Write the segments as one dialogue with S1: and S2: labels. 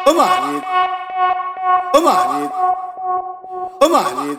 S1: Ô marido, ô marido, ô marido.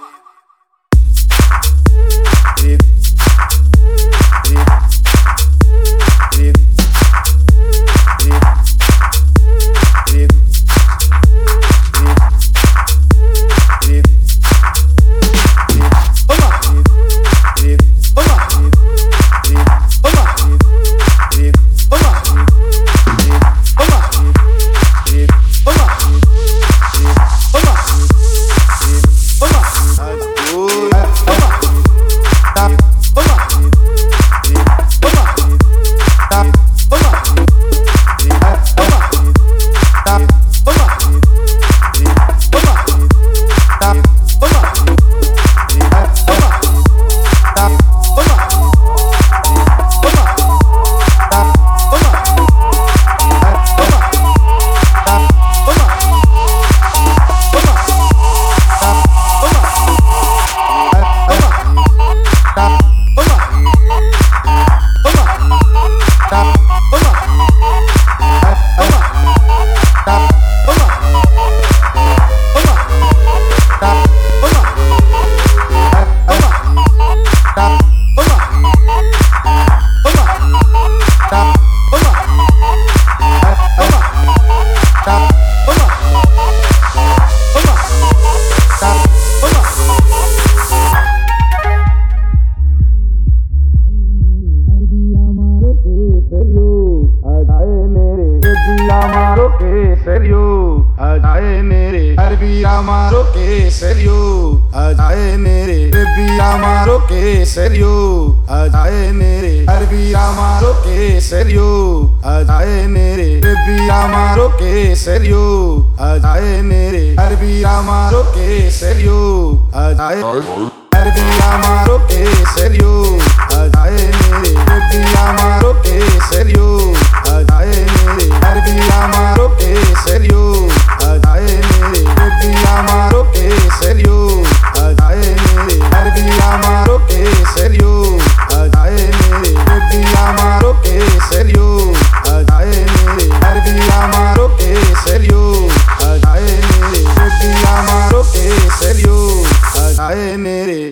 S2: Amaro que serio, ajae mere. Baby amaro que serio, ajae mere. Baby amaro que serio, ajae mere. Baby amaro que serio, ajae mere. Baby amaro que serio, ajae. Baby amaro que serio, ajae mere. Baby amaro que serio, ajae mere. Baby amaro que serio, ajae mere. Baby amaro que serio, ajae mere. Baby amaro que serio, ajae mere. Baby amaro que serio, ajae mere. Baby amaro que serio, ajae mere. Baby amaro que serio, ajae mere.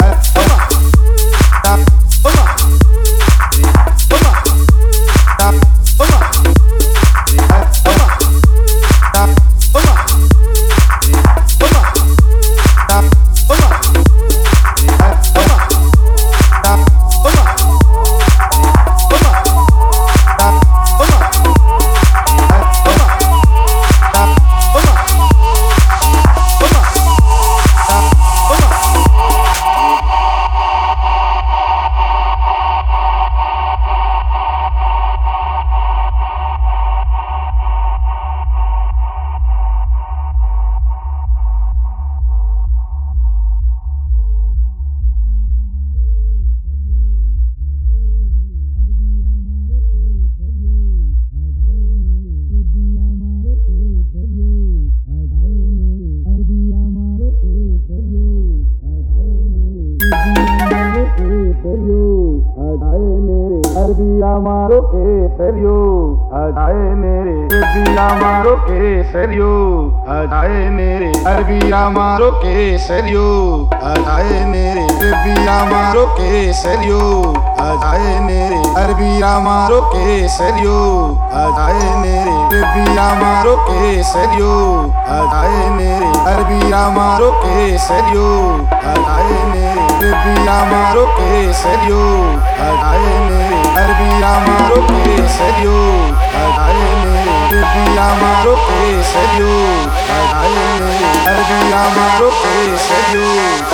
S2: Baby amaro que serio, ajae mere. Baby amaro que serio, ajae mere. Baby amaro que serio, ajae mere. Baby amaro que serio, ajae mere. Baby amaro que serio, ajae mere. Baby amaro que serio, ajae mere. Baby amaro que serio, ajae mere. Baby amaro que serio, ajae mere. Baby amaro que serio, ajae mere. Baby amaro que serio, ajae mere. Baby amaro que serio,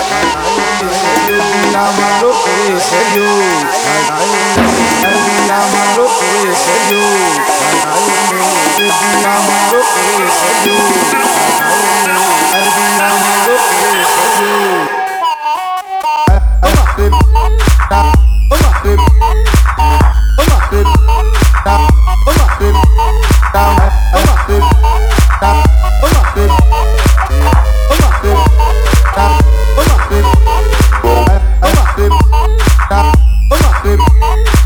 S2: baby amaro que serio, ajae mere. Baby amaro que serio, ajae mere. Baby amaro que serio, ajae mere. Baby amaro que serio.
S1: Stop.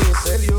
S2: que serio.